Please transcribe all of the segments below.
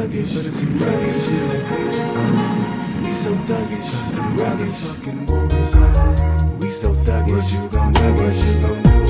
thuggish, but it's thuggish, you like crazy bone. We so thuggish, custom rugged, fucking war is on. We so thuggish, what you gon' do, what you gon' do?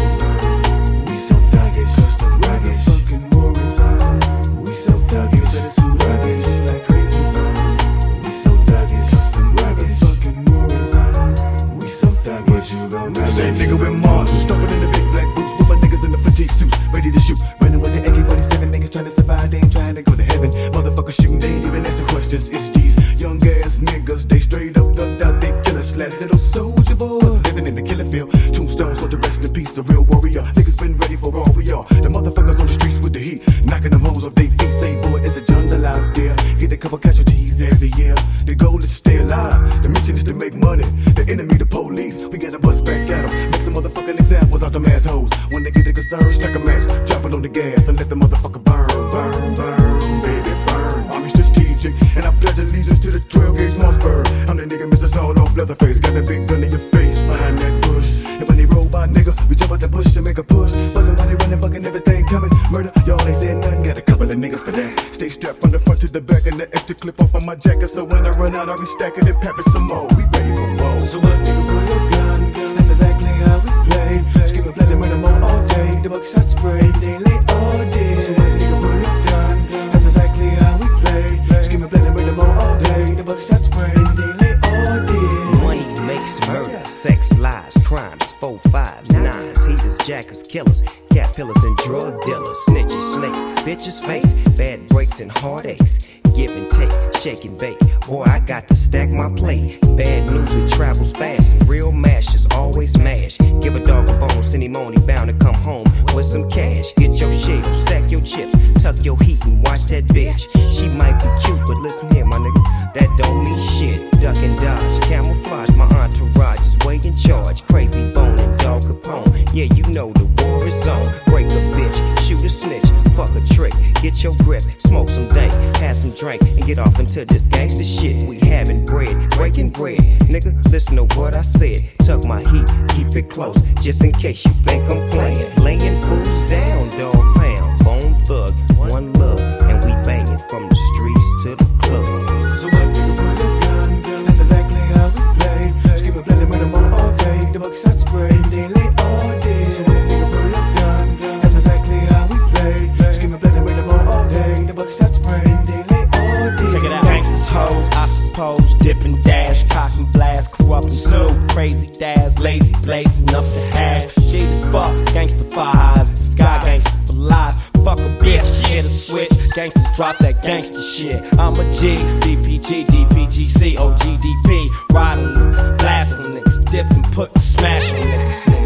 We so thuggish, custom rugged, fucking war is on. We so thuggish, but it's thuggish, you like crazy bone. We so thuggish, custom rugged, fucking war is on. We so thuggish, what you gon' do? Same nigga with Mars, stomping in the big black boots with my niggas in the fatigue suits, ready to shoot. Running with the AK-47, niggas trying to survive, they ain't trying to go to heaven. Motherfuckers shooting, they ain't even asking questions. It's these young ass niggas, they straight up thugged out, they killer slash little soldier boys living in the killing field. Tombstones with the rest in peace, a real warrior. Niggas been ready for all we are. The motherfuckers on the streets with the heat, knocking them hoes off they feet. Say boy, it's a jungle out there. Get a couple casualties every year. The goal is to stay alive. The mission is to make money. The enemy, the police. We gotta bust back at them. Make some motherfucking examples out them assholes. When they get a concern, strike a match, drop it on the gas and let the motherfucker burn, burn, burn, baby, burn. I'm strategic and I pledge allegiance to the 12-gauge Mossberg. I'm the nigga Mr. Sawed-Off Leatherface. Got that big gun in your face behind that bush. And when they roll by, nigga, we jump out the bush and make a push. Buzzing while they running, bugging everything coming. Murder, y'all ain't saying nothing. Got a couple of niggas for that. Stay strapped from the front to the back and the extra clip off of my jacket. So when I run out, I restack it and pep it some more. We ready for war. So what, nigga, pull your gun. That's exactly how we play. Screaming, blood and murder more all day. The buckshot spray, they lay all day. So what, nigga, pull your gun. That's exactly how we play. Screaming, blood and murder more all day. The buckshot spray, they lay all day. Money makes murder, sex, lies, crimes, 4, 5s, 9s, heaters, jackers, killers, cat pillars and drug dealers, snitches, snakes, bitches, fakes, bad breaks and heartaches. Give and take, shake and bake. Boy, I got to stack my plate. Bad news, it travels fast, and real mashers always mash. Give a dog a bone, send him on, he bound to come home with some cash. Get your shit, stack your chips, tuck your heat and watch that bitch. She might be cute, but listen here, my nigga, that don't mean shit. Duck and dodge, camouflage, my entourage is way in charge. Crazy Bone and Dog Capone, yeah, you know the war is on. Break a bitch, shoot a snitch, fuck a trick. Get your grip, smoke some dank, have some drink, and get off into this gangster shit. We having bread, breaking bread. Nigga, listen to what I said. Tuck my heat, keep it close, just in case you think I'm playing. Laying fools down, dog pound, Bone Thug, one love, and we banging from the streets to the club. So what, nigga, pull your gun. That's exactly how we play. Screaming, blood and murder more all day. The buckshot spray, they lay all day. So what, nigga, pull your gun. That's exactly how we play. Screaming, blood and murder more all day. The buckshot spray, they lay all day. Check it out. Gangsters, hoes, I suppose. Dip and dash, cock and blast, corrupt and snoop. Crazy daz, lazy blazing up the hash. Shit as fuck, gangster fires. Sky gangster for life. Fuck a bitch, hit a switch. Gangsters drop that gangster shit. I'm a G, DPG, DPGC, OGDP. Ride on niggas, blast on niggas, dip and put the smash on niggas.